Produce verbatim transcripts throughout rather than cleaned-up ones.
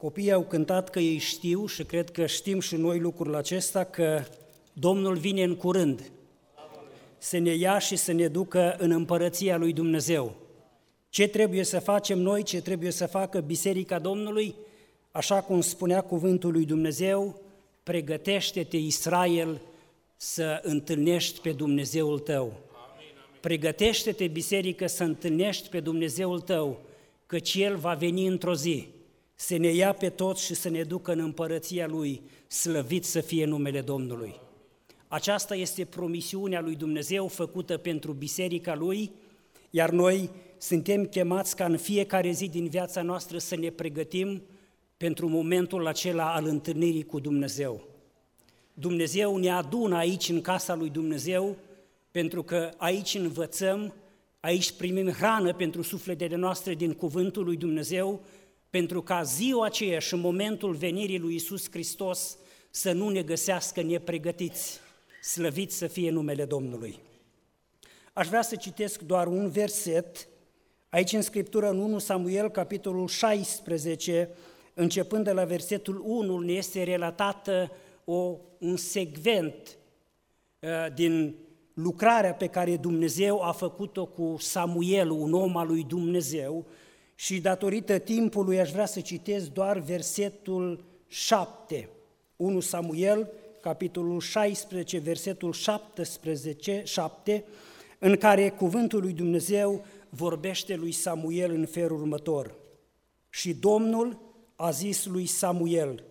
Copiii au cântat că ei știu și cred că știm și noi lucrul acesta, că Domnul vine în curând să ne ia și să ne ducă în împărăția lui Dumnezeu. Ce trebuie să facem noi, ce trebuie să facă Biserica Domnului? Așa cum spunea cuvântul lui Dumnezeu, pregătește-te, Israel, să întâlnești pe Dumnezeul tău. Amin, amin. Pregătește-te, biserică, să întâlnești pe Dumnezeul tău, căci El va veni într-o zi, să ne ia pe toți și să ne ducă în împărăția Lui, slăvit să fie numele Domnului. Aceasta este promisiunea lui Dumnezeu făcută pentru biserica Lui, iar noi suntem chemați ca în fiecare zi din viața noastră să ne pregătim pentru momentul acela al întâlnirii cu Dumnezeu. Dumnezeu ne adună aici în casa lui Dumnezeu, pentru că aici învățăm, aici primim hrană pentru sufletele noastre din cuvântul lui Dumnezeu, pentru ca ziua aceea și în momentul venirii lui Iisus Hristos să nu ne găsească nepregătiți. Slăvit să fie numele Domnului. Aș vrea să citesc doar un verset, aici în Scriptură, în întâi Samuel, capitolul șaisprezece, începând de la versetul unu, ne este relatată o, un secvent uh, din lucrarea pe care Dumnezeu a făcut-o cu Samuel, un om al lui Dumnezeu, și datorită timpului aș vrea să citesc doar versetul șapte. întâi Samuel, capitolul șaisprezece, versetul șaptesprezece, șapte, în care cuvântul lui Dumnezeu vorbește lui Samuel în felul următor. Și Domnul a zis lui Samuel: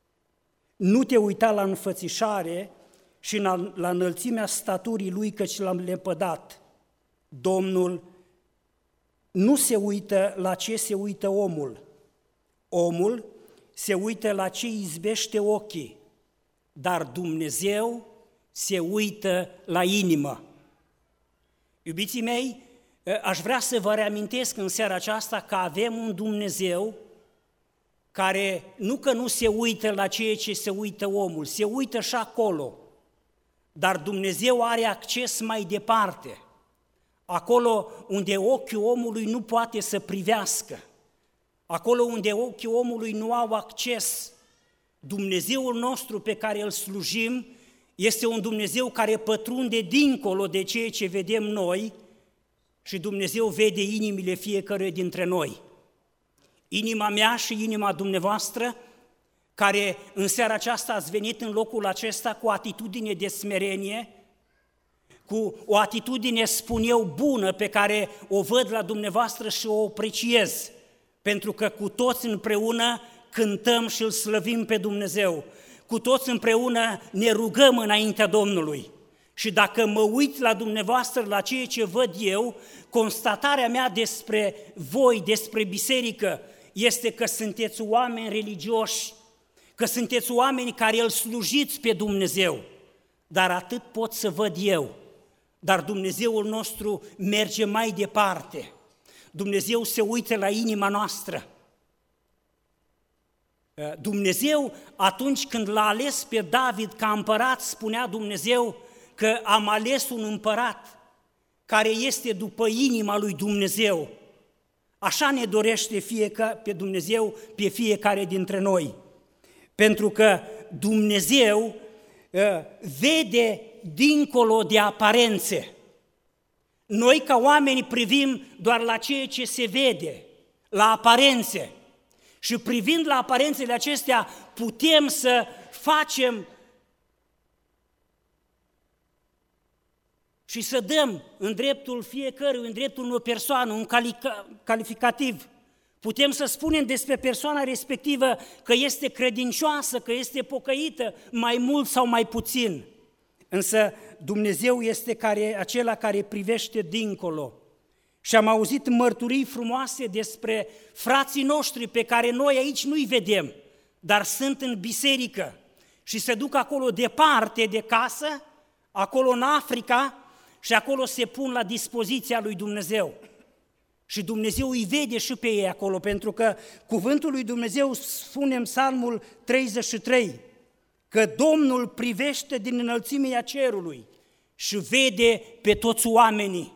nu te uita la înfățișare și la înălțimea staturii lui, căci l-am lepădat. Domnul nu se uită la ce se uită omul. Omul se uită la ce izbește ochii, dar Dumnezeu se uită la inimă. Iubiții mei, aș vrea să vă reamintesc în seara aceasta că avem un Dumnezeu care nu că nu se uită la ceea ce se uită omul, se uită și acolo, dar Dumnezeu are acces mai departe, acolo unde ochiul omului nu poate să privească, acolo unde ochii omului nu au acces. Dumnezeul nostru pe care îl slujim este un Dumnezeu care pătrunde dincolo de ceea ce vedem noi și Dumnezeu vede inimile fiecăruia dintre noi. Inima mea și inima dumneavoastră, care în seara aceasta ați venit în locul acesta cu o atitudine de smerenie, cu o atitudine, spun eu, bună, pe care o văd la dumneavoastră și o apreciez, pentru că cu toți împreună cântăm și îl slăvim pe Dumnezeu, cu toți împreună ne rugăm înaintea Domnului. Și dacă mă uit la dumneavoastră, la ceea ce văd eu, constatarea mea despre voi, despre biserică, este că sunteți oameni religioși, că sunteți oameni care îl slujiți pe Dumnezeu. Dar atât pot să văd eu. Dar Dumnezeul nostru merge mai departe. Dumnezeu se uită la inima noastră. Dumnezeu, atunci când l-a ales pe David ca împărat, spunea Dumnezeu că am ales un împărat care este după inima lui Dumnezeu. Așa ne dorește fiecare, pe Dumnezeu pe fiecare dintre noi. Pentru că Dumnezeu vede dincolo de aparențe. Noi ca oameni privim doar la ceea ce se vede, la aparențe. Și privind la aparențele acestea, putem să facem și să dăm în dreptul fiecăruia, în dreptul unei persoane, un calificativ. Putem să spunem despre persoana respectivă că este credincioasă, că este pocăită, mai mult sau mai puțin. Însă Dumnezeu este care, acela care privește dincolo. Și am auzit mărturii frumoase despre frații noștri pe care noi aici nu-i vedem, dar sunt în biserică și se duc acolo departe de casă, acolo în Africa, și acolo se pun la dispoziția lui Dumnezeu. Și Dumnezeu îi vede și pe ei acolo, pentru că cuvântul lui Dumnezeu spune în Psalmul treizeci și trei că Domnul privește din înălțimea cerului și vede pe toți oamenii.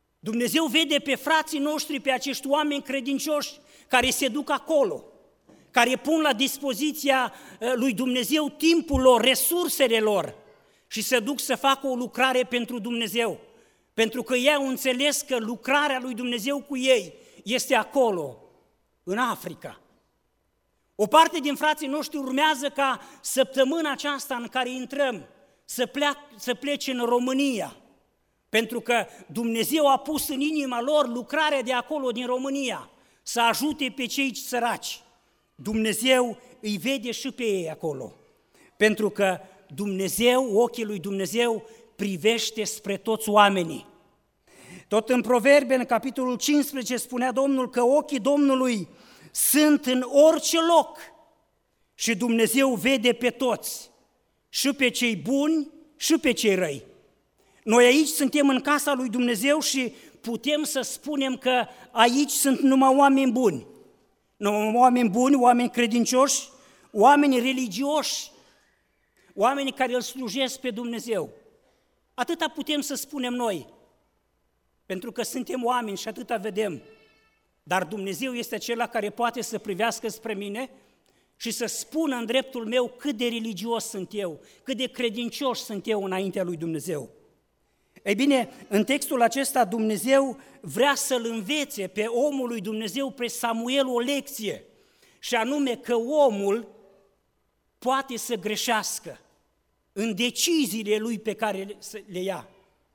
Dumnezeu vede pe frații noștri, pe acești oameni credincioși care se duc acolo, care pun la dispoziția lui Dumnezeu timpul lor, resursele lor și se duc să facă o lucrare pentru Dumnezeu. Pentru că ei au înțeles că lucrarea lui Dumnezeu cu ei este acolo, în Africa. O parte din frații noștri urmează ca săptămâna aceasta în care intrăm să, pleac, să plece în România, pentru că Dumnezeu a pus în inima lor lucrarea de acolo, din România, să ajute pe cei săraci. Dumnezeu îi vede și pe ei acolo, pentru că Dumnezeu, ochii lui Dumnezeu, privește spre toți oamenii. Tot în Proverbe, în capitolul cincisprezece, spunea Domnul că ochii Domnului sunt în orice loc și Dumnezeu vede pe toți, și pe cei buni și pe cei răi. Noi aici suntem în casa lui Dumnezeu și putem să spunem că aici sunt numai oameni buni. Numai oameni buni, oameni credincioși, oameni religioși, oameni care îl slujesc pe Dumnezeu. Atâta putem să spunem noi, pentru că suntem oameni și atâta vedem. Dar Dumnezeu este acela care poate să privească spre mine și să spună în dreptul meu cât de religios sunt eu, cât de credincios sunt eu înaintea lui Dumnezeu. Ei bine, în textul acesta Dumnezeu vrea să-l învețe pe omul lui Dumnezeu, pe Samuel, o lecție, și anume că omul poate să greșească în deciziile lui pe care le ia.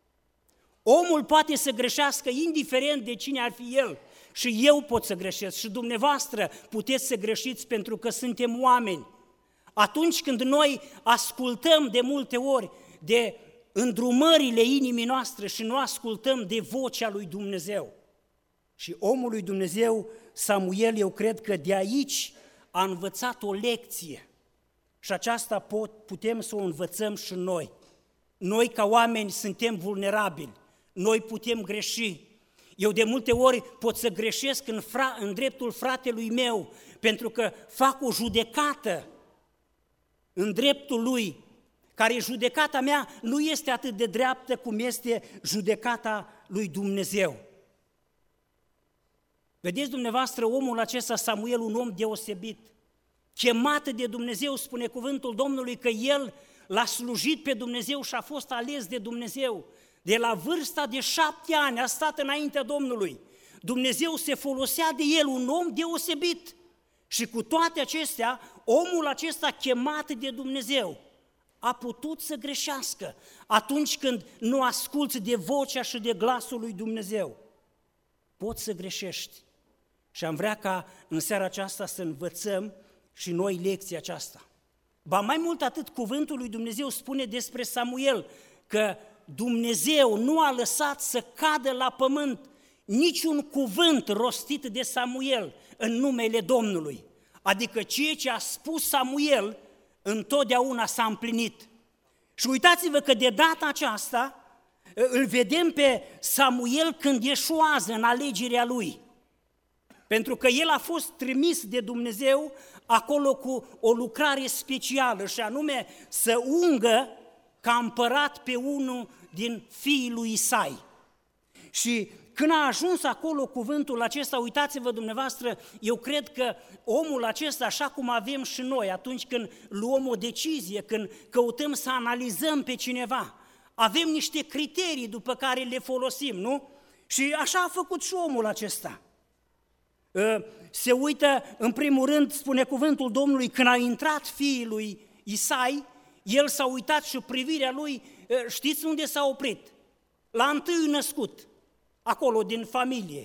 Omul poate să greșească indiferent de cine ar fi el. Și eu pot să greșesc și dumneavoastră puteți să greșiți pentru că suntem oameni. Atunci când noi ascultăm de multe ori de îndrumările inimii noastre și nu ascultăm de vocea lui Dumnezeu. Și omul lui Dumnezeu, Samuel, eu cred că de aici a învățat o lecție și aceasta pot, putem să o învățăm și noi. Noi ca oameni suntem vulnerabili, noi putem greși. Eu de multe ori pot să greșesc în, fra, în dreptul fratelui meu, pentru că fac o judecată în dreptul lui, care judecata mea nu este atât de dreaptă cum este judecata lui Dumnezeu. Vedeți dumneavoastră, omul acesta, Samuel, un om deosebit, chemat de Dumnezeu, spune cuvântul Domnului că el l-a slujit pe Dumnezeu și a fost ales de Dumnezeu. De la vârsta de șapte ani a stat înaintea Domnului. Dumnezeu se folosea de el, un om deosebit. Și cu toate acestea, omul acesta chemat de Dumnezeu a putut să greșească atunci când nu asculți de vocea și de glasul lui Dumnezeu. Poți să greșești. Și am vrea ca în seara aceasta să învățăm și noi lecția aceasta. Ba mai mult atât, cuvântul lui Dumnezeu spune despre Samuel că Dumnezeu nu a lăsat să cadă la pământ niciun cuvânt rostit de Samuel în numele Domnului. Adică ceea ce a spus Samuel întotdeauna s-a împlinit. Și uitați-vă că de data aceasta îl vedem pe Samuel când eșuază în alegerea lui. Pentru că el a fost trimis de Dumnezeu acolo cu o lucrare specială și anume să ungă ca împărat pe unul din fiii lui Isai. Și când a ajuns acolo cuvântul acesta, uitați-vă dumneavoastră, eu cred că omul acesta, așa cum avem și noi, atunci când luăm o decizie, când căutăm să analizăm pe cineva, avem niște criterii după care le folosim, nu? Și așa a făcut și omul acesta. Se uită, în primul rând, spune cuvântul Domnului, când a intrat fiii lui Isai, el s-a uitat și privirea lui, știți unde s-a oprit? La întâi născut, acolo din familie.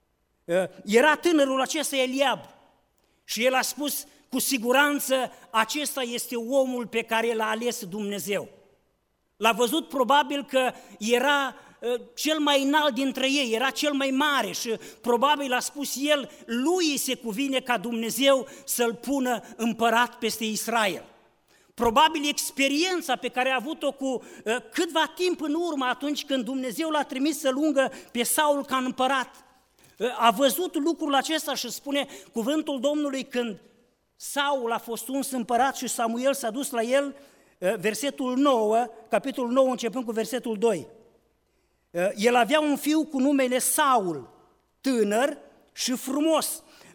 Era tânărul acesta Eliab și el a spus, cu siguranță, acesta este omul pe care l-a ales Dumnezeu. L-a văzut probabil că era cel mai înalt dintre ei, era cel mai mare și probabil a spus el, lui se cuvine ca Dumnezeu să-l pună împărat peste Israel. Probabil experiența pe care a avut-o cu uh, câtva timp în urmă, atunci când Dumnezeu l-a trimis să lungă pe Saul ca împărat, uh, a văzut lucrul acesta și spune cuvântul Domnului când Saul a fost uns împărat și Samuel s-a dus la el, uh, versetul nouă, capitolul nouă, începând cu versetul doi. Uh, el avea un fiu cu numele Saul, tânăr și frumos,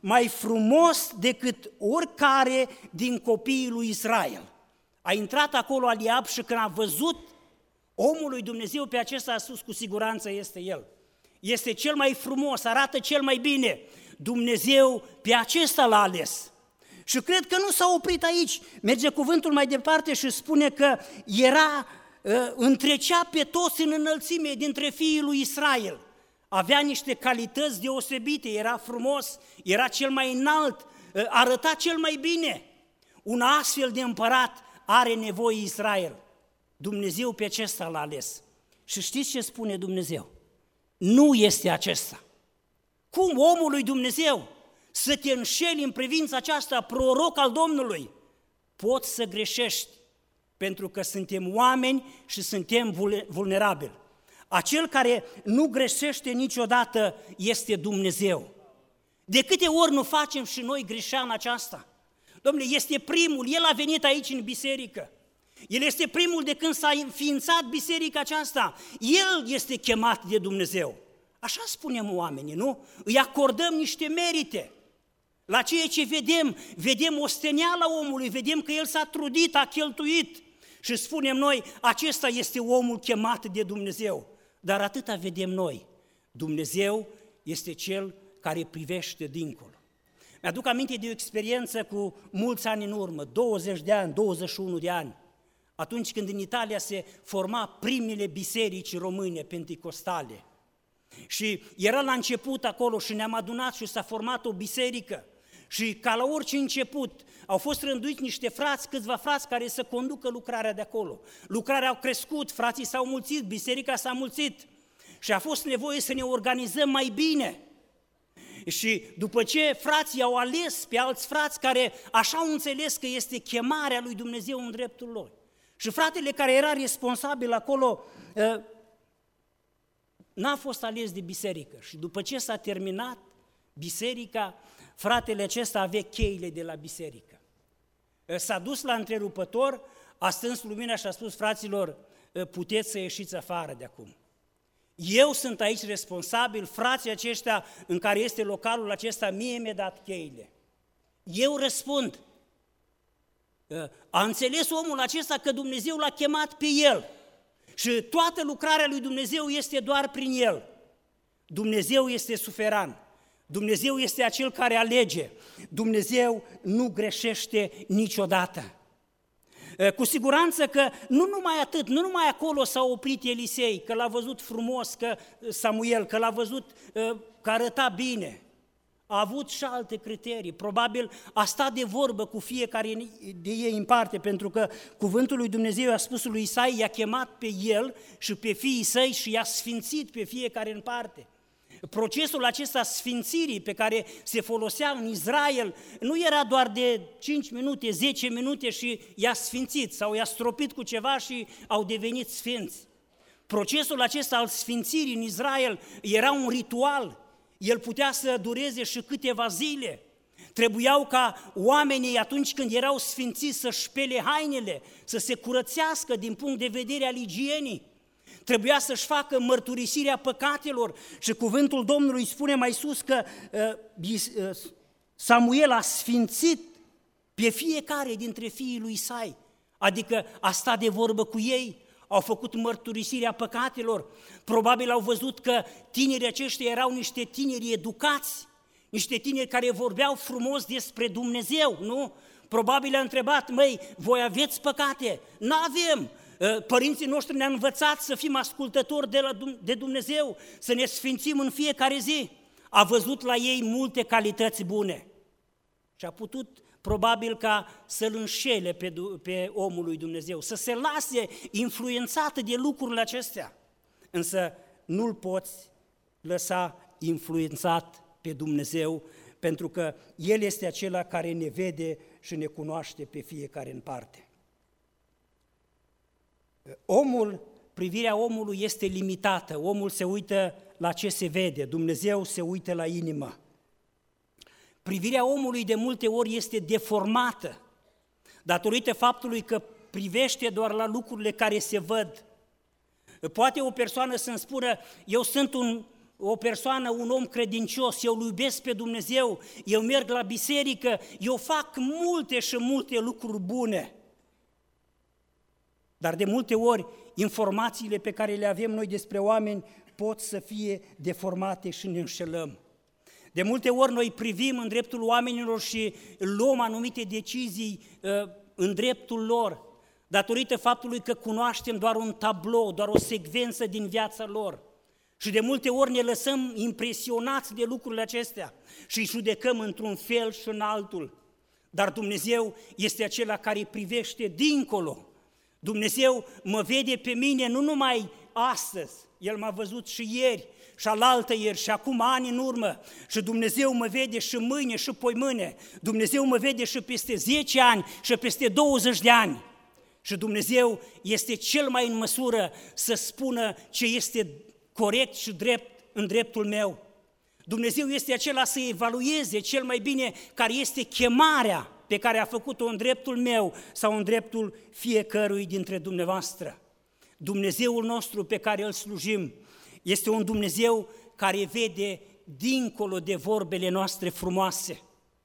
mai frumos decât oricare din copiii lui Israel. A intrat acolo Eliab și când a văzut omul lui Dumnezeu pe acesta, a spus: cu siguranță este el. Este cel mai frumos, arată cel mai bine. Dumnezeu pe acesta l-a ales. Și cred că nu s-a oprit aici. Merge cuvântul mai departe și spune că era, întrecea pe toți în înălțime dintre fiii lui Israel. Avea niște calități deosebite, era frumos, era cel mai înalt, arăta cel mai bine. Un astfel de împărat are nevoie Israel. Dumnezeu pe acesta l-a ales. Și știți ce spune Dumnezeu? Nu este acesta. Cum omul lui Dumnezeu să te înșeli în privința aceasta, proroc al Domnului? Poți să greșești, pentru că suntem oameni și suntem vulnerabili. Acel care nu greșește niciodată este Dumnezeu. De câte ori nu facem și noi greșeala aceasta? Dom'le, este primul, El a venit aici în biserică. El este primul de când s-a înființat biserica aceasta. El este chemat de Dumnezeu. Așa spunem oamenii, nu? Îi acordăm niște merite. La ceea ce vedem, vedem osteneala omului, vedem că el s-a trudit, a cheltuit și spunem noi: acesta este omul chemat de Dumnezeu. Dar atâta vedem noi. Dumnezeu este Cel care privește dincolo. Mi-aduc aminte de o experiență cu mulți ani în urmă, douăzeci de ani, douăzeci și unu de ani, atunci când în Italia se forma primele biserici române penticostale. Și era la început acolo și ne-am adunat și s-a format o biserică. Și ca la orice început au fost rânduiți niște frați, câțiva frați care să conducă lucrarea de acolo. Lucrarea a crescut, frații s-au mulțit, biserica s-a mulțit și a fost nevoie să ne organizăm mai bine. Și după ce frații au ales pe alți frați care așa au înțeles că este chemarea lui Dumnezeu în dreptul lor. Și fratele care era responsabil acolo n-a fost ales de biserică. Și după ce s-a terminat biserica, fratele acesta avea cheile de la biserică. S-a dus la întrerupător, a strâns lumina și a spus: fraților, puteți să ieșiți afară de acum. Eu sunt aici responsabil, frații aceștia în care este localul acesta, mie mi-a dat cheile. Eu răspund. A înțeles omul acesta că Dumnezeu l-a chemat pe el și toată lucrarea lui Dumnezeu este doar prin el. Dumnezeu este suveran. Dumnezeu este acel care alege. Dumnezeu nu greșește niciodată. Cu siguranță că nu numai atât, nu numai acolo s-a oprit Elisei, că l-a văzut frumos, că Samuel, că l-a văzut că arăta bine. A avut și alte criterii, probabil a stat de vorbă cu fiecare de ei în parte, pentru că cuvântul lui Dumnezeu a spus lui Isai, i-a chemat pe el și pe fiii săi și i-a sfințit pe fiecare în parte. Procesul acesta sfințirii pe care se folosea în Israel nu era doar de cinci minute, zece minute și i-a sfințit sau i-a stropit cu ceva și au devenit sfinți. Procesul acesta al sfințirii în Israel era un ritual, el putea să dureze și câteva zile. Trebuiau ca oamenii atunci când erau sfințiți să-și spele hainele, să se curățească din punct de vedere al igienii. Trebuia să-și facă mărturisirea păcatelor și cuvântul Domnului spune mai sus că uh, Samuel a sfințit pe fiecare dintre fiii lui Isai, adică a stat de vorbă cu ei, au făcut mărturisirea păcatelor, probabil au văzut că tinerii aceștia erau niște tineri educați, niște tineri care vorbeau frumos despre Dumnezeu, nu? Probabil a întrebat: măi, voi aveți păcate? N-avem! Părinții noștri ne-au învățat să fim ascultători de, la, de Dumnezeu, să ne sfințim în fiecare zi. A văzut la ei multe calități bune și a putut probabil ca să-l înșele pe, pe omul lui Dumnezeu, să se lase influențat de lucrurile acestea. Însă nu-l poți lăsa influențat pe Dumnezeu, pentru că El este acela care ne vede și ne cunoaște pe fiecare în parte. Omul, privirea omului este limitată, omul se uită la ce se vede, Dumnezeu se uită la inimă. Privirea omului de multe ori este deformată, datorită faptului că privește doar la lucrurile care se văd. Poate o persoană să-mi spună: eu sunt un, o persoană, un om credincios, eu îl iubesc pe Dumnezeu, eu merg la biserică, eu fac multe și multe lucruri bune. Dar de multe ori, informațiile pe care le avem noi despre oameni pot să fie deformate și ne înșelăm. De multe ori noi privim în dreptul oamenilor și luăm anumite decizii în dreptul lor, datorită faptului că cunoaștem doar un tablou, doar o secvență din viața lor. Și de multe ori ne lăsăm impresionați de lucrurile acestea și îi judecăm într-un fel și în altul. Dar Dumnezeu este acela care privește dincolo. Dumnezeu mă vede pe mine nu numai astăzi, El m-a văzut și ieri, și alaltă ieri, și acum ani în urmă, și Dumnezeu mă vede și mâine și poimâine, Dumnezeu mă vede și peste zece ani și peste douăzeci de ani. Și Dumnezeu este cel mai în măsură să spună ce este corect și drept în dreptul meu. Dumnezeu este acela să evalueze cel mai bine care este chemarea pe care a făcut-o în dreptul meu sau în dreptul fiecărui dintre dumneavoastră. Dumnezeul nostru pe care îl slujim este un Dumnezeu care vede dincolo de vorbele noastre frumoase,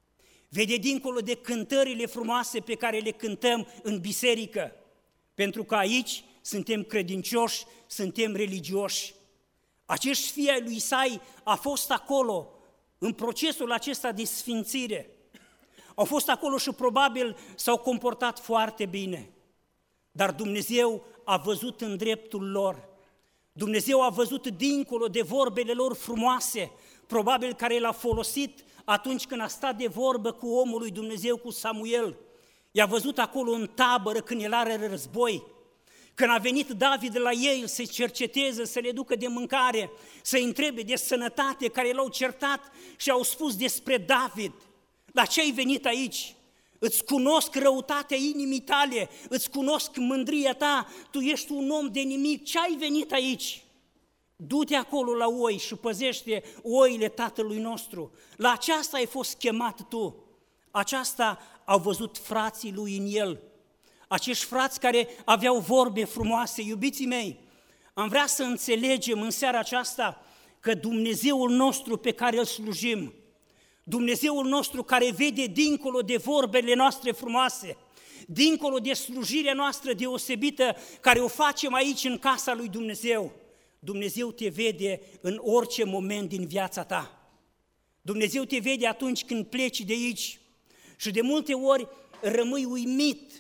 vede dincolo de cântările frumoase pe care le cântăm în biserică, pentru că aici suntem credincioși, suntem religioși. Acești fii ai lui Isai a fost acolo în procesul acesta de sfințire. Au fost acolo și probabil s-au comportat foarte bine, dar Dumnezeu a văzut în dreptul lor. Dumnezeu a văzut dincolo de vorbele lor frumoase, probabil care l-a folosit atunci când a stat de vorbă cu omul lui Dumnezeu, cu Samuel. I-a văzut acolo în tabără când el are război, când a venit David la ei să-i cerceteze, să le ducă de mâncare, să-i întrebe de sănătate, care l-au certat și au spus despre David: la ce ai venit aici? Îți cunosc răutatea inimii tale, îți cunosc mândria ta, tu ești un om de nimic, ce ai venit aici? Du-te acolo la oi și păzește oile tatălui nostru. La aceasta ai fost chemat tu. Aceasta au văzut frații lui în el. Acești frați care aveau vorbe frumoase. Iubiții mei, am vrea să înțelegem în seara aceasta că Dumnezeul nostru pe care îl slujim, Dumnezeul nostru care vede dincolo de vorbele noastre frumoase, dincolo de slujirea noastră deosebită care o facem aici în casa lui Dumnezeu, Dumnezeu te vede în orice moment din viața ta. Dumnezeu te vede atunci când pleci de aici și de multe ori rămâi uimit.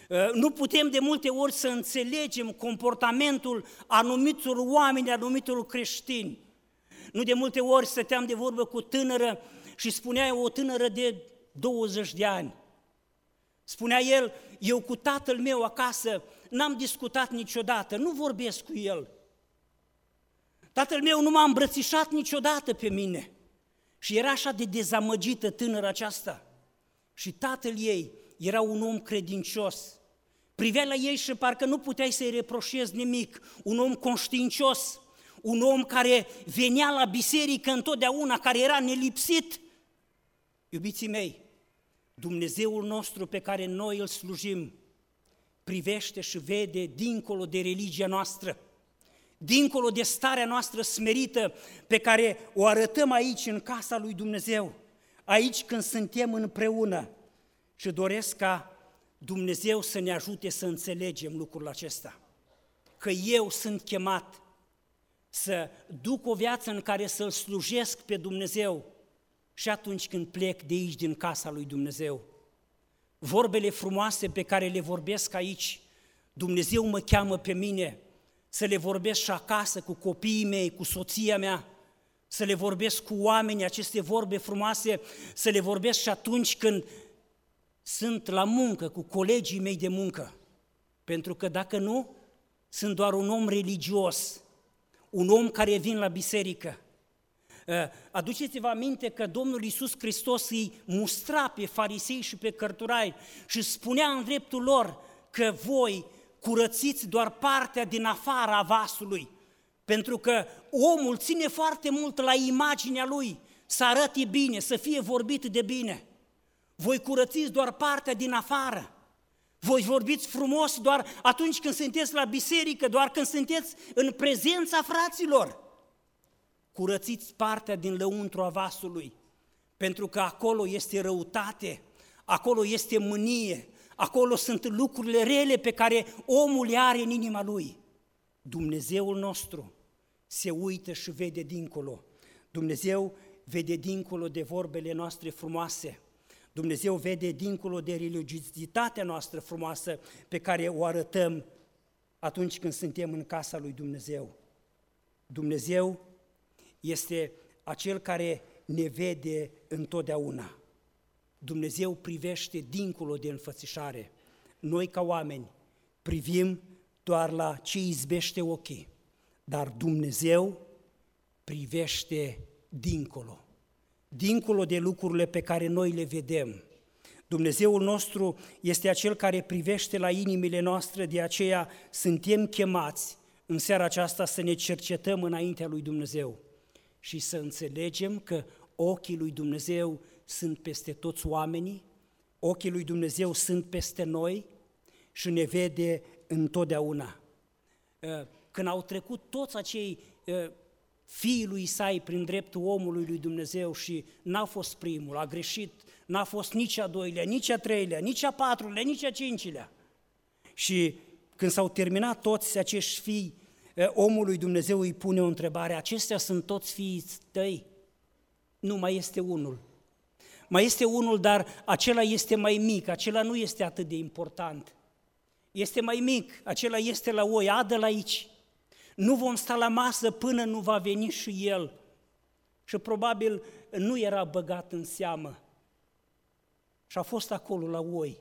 Nu putem de multe ori să înțelegem comportamentul anumitor oameni, anumitor creștini. Nu de multe ori stăteam de vorbă cu o tânără și spunea o tânără de douăzeci de ani. Spunea el: eu cu tatăl meu acasă n-am discutat niciodată, nu vorbesc cu el. Tatăl meu nu m-a îmbrățișat niciodată pe mine. Și era așa de dezamăgită tânăra aceasta. Și tatăl ei era un om credincios. Privea la ei și parcă nu puteai să-i reproșezi nimic. Un om conștiincios, un om care venea la biserică întotdeauna, care era nelipsit. Iubiții mei, Dumnezeul nostru pe care noi îl slujim privește și vede dincolo de religia noastră, dincolo de starea noastră smerită pe care o arătăm aici în casa lui Dumnezeu, aici când suntem împreună. Și doresc ca Dumnezeu să ne ajute să înțelegem lucrul acesta, că eu sunt chemat să duc o viață în care să-L slujesc pe Dumnezeu și atunci când plec de aici din casa lui Dumnezeu. Vorbele frumoase pe care le vorbesc aici, Dumnezeu mă cheamă pe mine să le vorbesc și acasă cu copiii mei, cu soția mea, să le vorbesc cu oamenii, aceste vorbe frumoase, să le vorbesc și atunci când sunt la muncă, cu colegii mei de muncă. Pentru că dacă nu, sunt doar un om religios, un om care vin la biserică. Aduceți-vă aminte că Domnul Iisus Hristos îi mustra pe farisei și pe cărturari și spunea în dreptul lor că voi curățiți doar partea din afara vasului, pentru că omul ține foarte mult la imaginea lui, să arate bine, să fie vorbit de bine. Voi curățiți doar partea din afară. Voi vorbiți frumos doar atunci când sunteți la biserică, doar când sunteți în prezența fraților. curățiți partea din lăuntru a vasului, pentru că acolo este răutate, acolo este mânie, acolo sunt lucrurile rele pe care omul le are în inima lui. Dumnezeul nostru se uită și vede dincolo. Dumnezeu vede dincolo de vorbele noastre frumoase. Dumnezeu vede dincolo de religiozitatea noastră frumoasă pe care o arătăm atunci când suntem în casa lui Dumnezeu. Dumnezeu este acel care ne vede întotdeauna. Dumnezeu privește dincolo de înfățișare. Noi, ca oameni, privim doar la ce izbește ochii, dar Dumnezeu privește dincolo, dincolo de lucrurile pe care noi le vedem. Dumnezeul nostru este acel care privește la inimile noastre, de aceea suntem chemați în seara aceasta să ne cercetăm înaintea lui Dumnezeu și să înțelegem că ochii lui Dumnezeu sunt peste toți oamenii, ochii lui Dumnezeu sunt peste noi și ne vede întotdeauna. Când au trecut toți acei fiii lui Isai prin dreptul omului lui Dumnezeu și n-a fost primul, a greșit, n-a fost nici a doilea, nici a treilea, nici a patrulea, nici a cincilea. Și când s-au terminat toți acești fii, omul lui Dumnezeu îi pune o întrebare: acestea sunt toți fiii tăi? Nu, mai este unul. Mai este unul, dar acela este mai mic, acela nu este atât de important. Este mai mic, acela este la oi, adă-l aici. Nu vom sta la masă până nu va veni și el. Și probabil nu era băgat în seamă. Și a fost acolo la oi.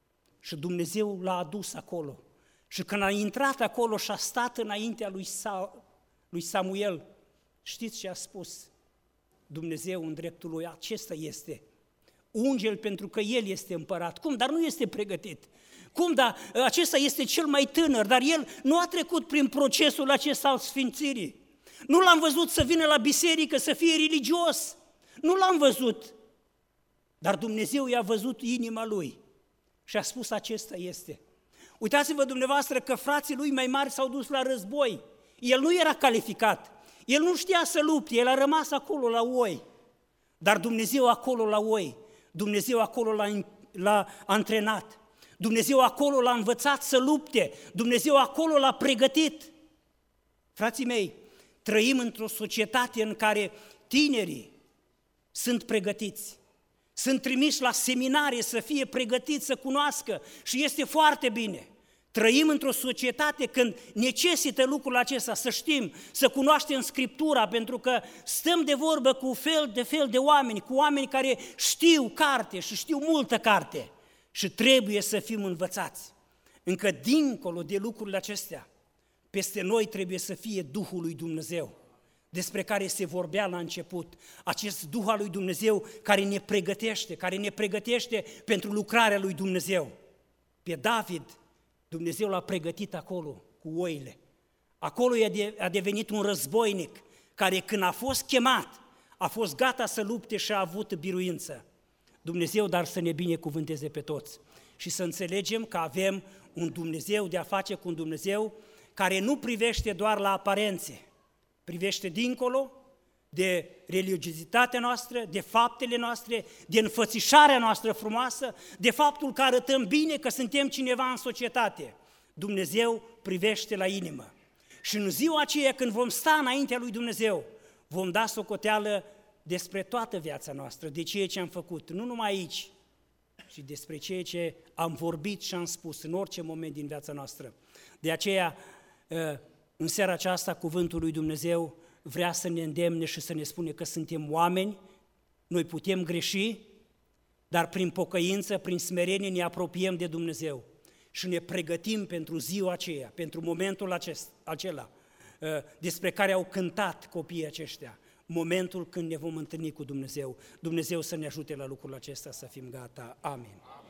Și Dumnezeu l-a adus acolo. Și când a intrat acolo și a stat înaintea lui, Sa- lui Samuel, știți ce a spus Dumnezeu în dreptul lui? Acesta este. Unge-l pentru că el este împărat. Cum? Dar nu este pregătit. Cum? Dar acesta este cel mai tânăr, dar el nu a trecut prin procesul acesta al sfințirii. Nu l-am văzut să vină la biserică, să fie religios. Nu l-am văzut. Dar Dumnezeu i-a văzut inima lui și a spus: acesta este. Uitați-vă dumneavoastră că frații lui mai mari s-au dus la război. El nu era calificat. El nu știa să lupte, el a rămas acolo la oi. Dar Dumnezeu acolo la oi, Dumnezeu acolo l-a, l-a antrenat. Dumnezeu acolo l-a învățat să lupte, Dumnezeu acolo l-a pregătit. Frații mei, trăim într-o societate în care tinerii sunt pregătiți, sunt trimiși la seminarie să fie pregătiți, să cunoască și este foarte bine. Trăim într-o societate când necesită lucrul acesta, să știm, să cunoaștem Scriptura, pentru că stăm de vorbă cu fel de fel de oameni, cu oameni care știu carte și știu multă carte. Și trebuie să fim învățați. Încă dincolo de lucrurile acestea, peste noi trebuie să fie Duhul lui Dumnezeu, despre care se vorbea la început. Acest Duh al lui Dumnezeu care ne pregătește, care ne pregătește pentru lucrarea lui Dumnezeu. Pe David, Dumnezeu l-a pregătit acolo cu oile. Acolo a devenit un războinic care, când a fost chemat, a fost gata să lupte și a avut biruință. Dumnezeu, dar să ne binecuvânteze pe toți și să înțelegem că avem un Dumnezeu de a face cu un Dumnezeu care nu privește doar la aparențe, privește dincolo de religiozitatea noastră, de faptele noastre, de înfățișarea noastră frumoasă, de faptul că arătăm bine, că suntem cineva în societate. Dumnezeu privește la inimă. Și în ziua aceea când vom sta înaintea lui Dumnezeu, vom da socoteală despre toată viața noastră, de ceea ce am făcut, nu numai aici, ci despre ceea ce am vorbit și am spus în orice moment din viața noastră. De aceea, în seara aceasta, cuvântul lui Dumnezeu vrea să ne îndemne și să ne spune că suntem oameni, noi putem greși, dar prin pocăință, prin smerenie ne apropiem de Dumnezeu și ne pregătim pentru ziua aceea, pentru momentul acest, acela despre care au cântat copiii aceștia, momentul când ne vom întâlni cu Dumnezeu. Dumnezeu să ne ajute la lucrul acesta să fim gata. Amin.